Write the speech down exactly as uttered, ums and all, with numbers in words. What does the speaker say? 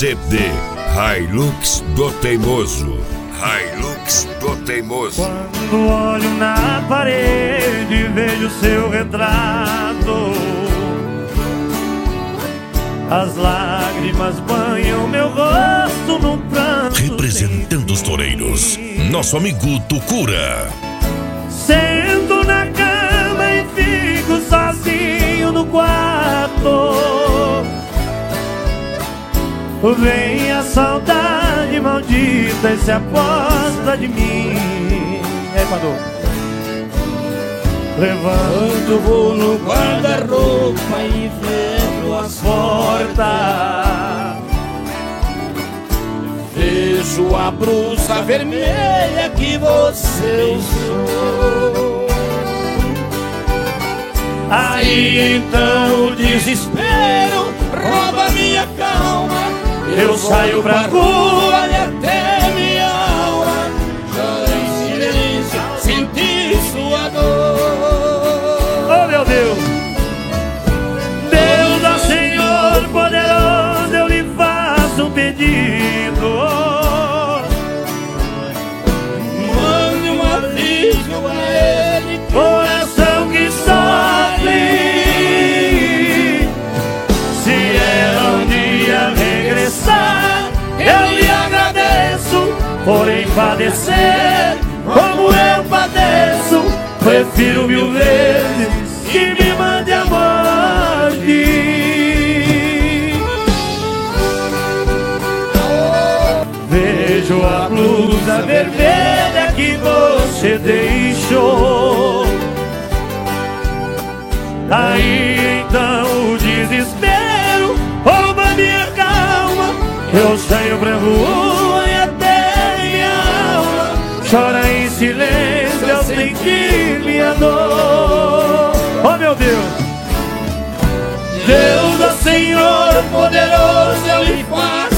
C D Hilux do Teimoso. Hilux do Teimoso. Quando olho na parede e vejo seu retrato, as lágrimas banham meu rosto num pranto. Representando os toureiros, nosso amigo Tucura. Sento na cama e fico sozinho no quarto. Vem a saudade maldita e se aposta de mim. É, Padô. Levanto, vou no guarda-roupa e fecho as portas. Vejo a blusa vermelha que você usou. Aí então o desespero rouba minha calma. Eu saio pra rua e até minha alma chora em silêncio, sentir sua dor. Oh meu Deus! Deus, ó Senhor poderoso, eu lhe faço um pedido. Mande um aviso a ele, coração que sofre. Se é um dia regressar, eu lhe agradeço. Porém padecer como eu padeço, prefiro mil vezes que me mande a morte. Vejo a blusa vermelha que você deixou. Aí então o desespero rouba minha calma. Eu saio pra rua e até minha alma chora em silêncio, eu senti minha dor. Oh meu Deus! Deus, ó Senhor poderoso, eu lhe faço